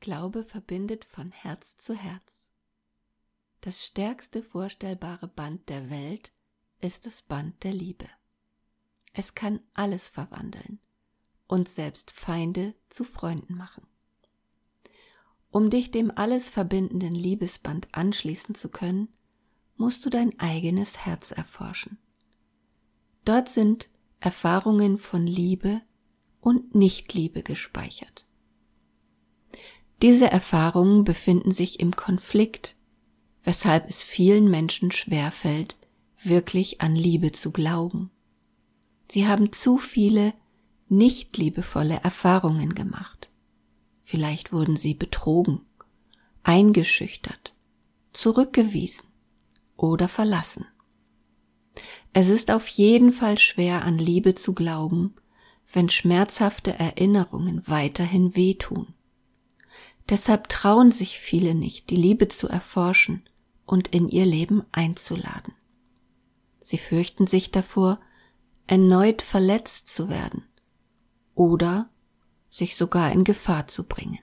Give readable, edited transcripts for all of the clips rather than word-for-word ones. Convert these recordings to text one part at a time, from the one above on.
Glaube verbindet von Herz zu Herz. Das stärkste vorstellbare Band der Welt ist das Band der Liebe. Es kann alles verwandeln und selbst Feinde zu Freunden machen. Um dich dem alles verbindenden Liebesband anschließen zu können, musst du dein eigenes Herz erforschen. Dort sind Erfahrungen von Liebe und Nichtliebe gespeichert. Diese Erfahrungen befinden sich im Konflikt, weshalb es vielen Menschen schwerfällt, wirklich an Liebe zu glauben. Sie haben zu viele nicht liebevolle Erfahrungen gemacht. Vielleicht wurden sie betrogen, eingeschüchtert, zurückgewiesen oder verlassen. Es ist auf jeden Fall schwer, an Liebe zu glauben, wenn schmerzhafte Erinnerungen weiterhin wehtun. Deshalb trauen sich viele nicht, die Liebe zu erforschen und in ihr Leben einzuladen. Sie fürchten sich davor, erneut verletzt zu werden oder sich sogar in Gefahr zu bringen.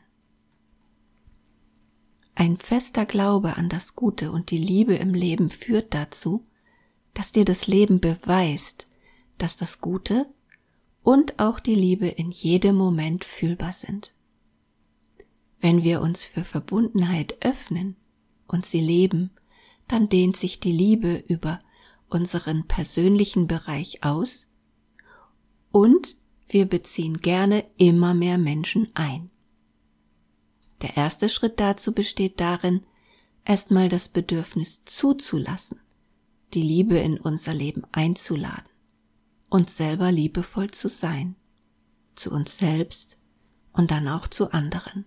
Ein fester Glaube an das Gute und die Liebe im Leben führt dazu, dass dir das Leben beweist, dass das Gute und auch die Liebe in jedem Moment fühlbar sind. Wenn wir uns für Verbundenheit öffnen und sie leben, dann dehnt sich die Liebe über unseren persönlichen Bereich aus und wir beziehen gerne immer mehr Menschen ein. Der erste Schritt dazu besteht darin, erstmal das Bedürfnis zuzulassen, die Liebe in unser Leben einzuladen und selber liebevoll zu sein, zu uns selbst und dann auch zu anderen.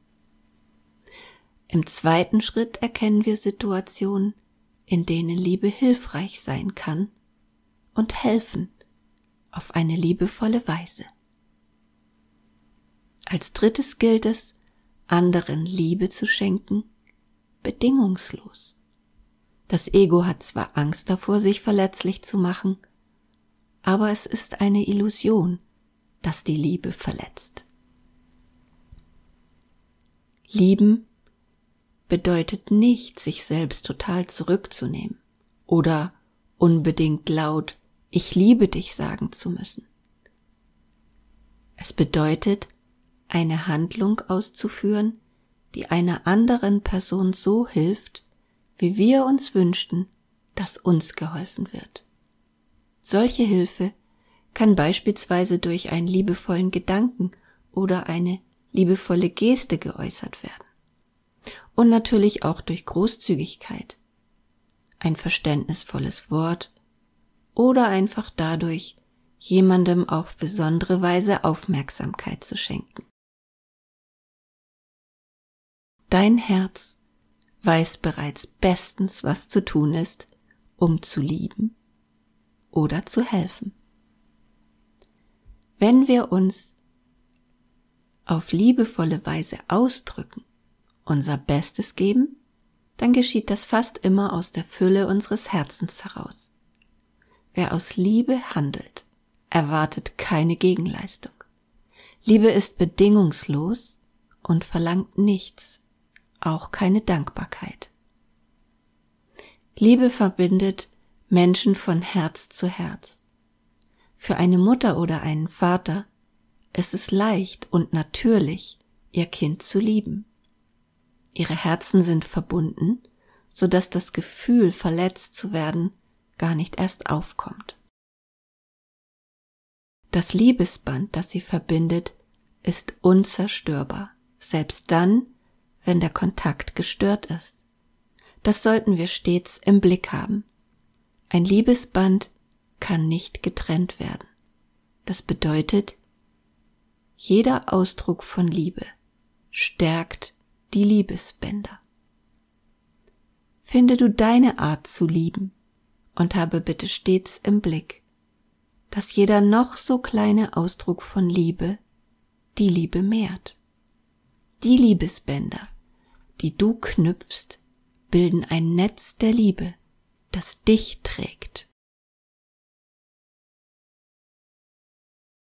Im zweiten Schritt erkennen wir Situationen, in denen Liebe hilfreich sein kann und helfen auf eine liebevolle Weise. Als drittes gilt es, anderen Liebe zu schenken, bedingungslos. Das Ego hat zwar Angst davor, sich verletzlich zu machen, aber es ist eine Illusion, dass die Liebe verletzt. Lieben bedeutet nicht, sich selbst total zurückzunehmen oder unbedingt laut „Ich liebe dich" sagen zu müssen. Es bedeutet, eine Handlung auszuführen, die einer anderen Person so hilft, wie wir uns wünschten, dass uns geholfen wird. Solche Hilfe kann beispielsweise durch einen liebevollen Gedanken oder eine liebevolle Geste geäußert werden. Und natürlich auch durch Großzügigkeit, ein verständnisvolles Wort oder einfach dadurch, jemandem auf besondere Weise Aufmerksamkeit zu schenken. Dein Herz weiß bereits bestens, was zu tun ist, um zu lieben oder zu helfen. Wenn wir uns auf liebevolle Weise ausdrücken, unser Bestes geben, dann geschieht das fast immer aus der Fülle unseres Herzens heraus. Wer aus Liebe handelt, erwartet keine Gegenleistung. Liebe ist bedingungslos und verlangt nichts, auch keine Dankbarkeit. Liebe verbindet Menschen von Herz zu Herz. Für eine Mutter oder einen Vater ist es leicht und natürlich, ihr Kind zu lieben. Ihre Herzen sind verbunden, sodass das Gefühl, verletzt zu werden, gar nicht erst aufkommt. Das Liebesband, das sie verbindet, ist unzerstörbar, selbst dann, wenn der Kontakt gestört ist. Das sollten wir stets im Blick haben. Ein Liebesband kann nicht getrennt werden. Das bedeutet, jeder Ausdruck von Liebe stärkt die Liebesbänder. Finde du deine Art zu lieben und habe bitte stets im Blick, dass jeder noch so kleine Ausdruck von Liebe die Liebe mehrt. Die Liebesbänder, die du knüpfst, bilden ein Netz der Liebe, das dich trägt.